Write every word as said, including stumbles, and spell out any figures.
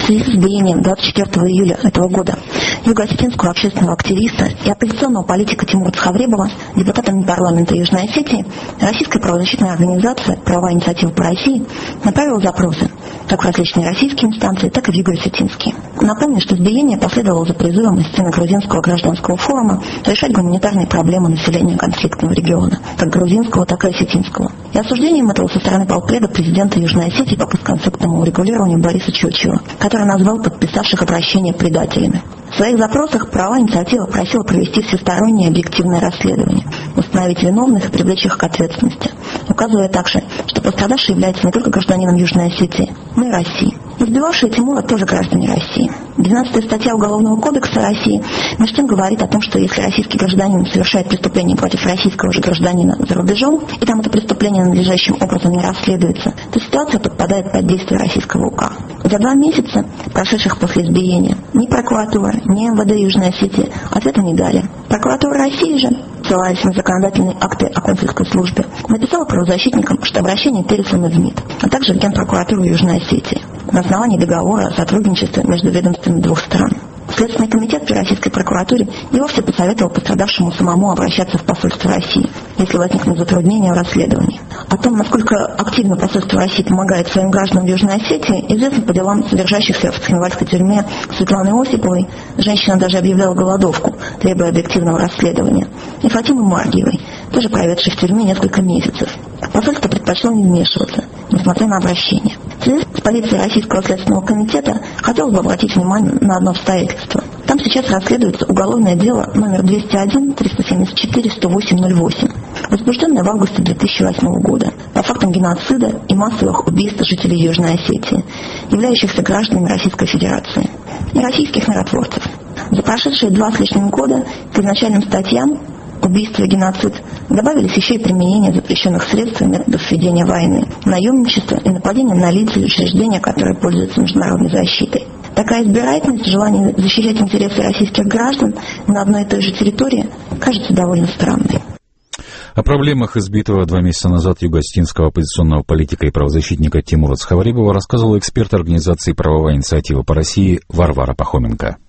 связи с избиением двадцать четвёртого июля этого года юго-осетинского общественного активиста и оппозиционного политика Тимура Цхавребова, депутатом парламента Южной Осетии, российская правозащитная организация «Правовая инициатива по России» направила запросы как в различные российские инстанции, так и в юго-осетинские. Напомню, что избиение последовало за призывом из стены грузинского гражданского форума решать гуманитарные проблемы населения конфликтного региона, как грузинского, так и осетинского. И осуждением этого со стороны полпреда президента Южной Осетии по постконфликтному урегулированию Бориса Чучева, который назвал подписавших обращение предателями. В своих запросах правовая инициатива просила провести всестороннее объективное расследование, установить виновных и привлечь их к ответственности, указывая также, что пострадавший является не только гражданином Южной Осетии, но и России. Избивавшие Тимура тоже граждане России. двенадцатая статья Уголовного кодекса России между тем говорит о том, что если российский гражданин совершает преступление против российского же гражданина за рубежом, и там это преступление надлежащим образом не расследуется, то ситуация подпадает под действие российского УК. За два месяца, прошедших после избиения, ни прокуратура, ни эм вэ дэ Южной Осетии ответа не дали. Прокуратура России же, ссылаясь на законодательные акты о консульской службе, написала правозащитникам, что обращение переслано в МИД, а также в Генпрокуратуру Южной Осетии на основании договора о сотрудничестве между ведомствами двух стран. Следственный комитет при российской прокуратуре и вовсе посоветовал пострадавшему самому обращаться в посольство России, если возникнут затруднения в расследовании. О том, насколько активно посольство России помогает своим гражданам в Южной Осетии, известно по делам содержащихся в Цхинвальской тюрьме Светланы Осиповой. Женщина даже объявляла голодовку, требуя объективного расследования. И Фатимы Маргиевой, тоже проведшей в тюрьме несколько месяцев. Посольство предпочло не вмешиваться, несмотря на обращение. В связи с полицией Российского следственного комитета хотелось бы обратить внимание на одно обстоятельство. Там сейчас расследуется уголовное дело номер двести один триста семьдесят четыре сто восемь ноль восемь, возбужденное в августе две тысячи восьмого года по фактам геноцида и массовых убийств жителей Южной Осетии, являющихся гражданами Российской Федерации, и российских миротворцев. За прошедшие два с лишним года к изначальным статьям убийство и геноцид добавились еще и применение запрещенных средств и методов ведения войны, наемничество и нападение на лица и учреждения, которые пользуются международной защитой. Такая избирательность, желание защищать интересы российских граждан на одной и той же территории кажется довольно странной. О проблемах избитого два месяца назад юго-осетинского оппозиционного политика и правозащитника Тимура Цхавребова рассказывал эксперт организации «Правовая инициатива по России» Варвара Пахоменко.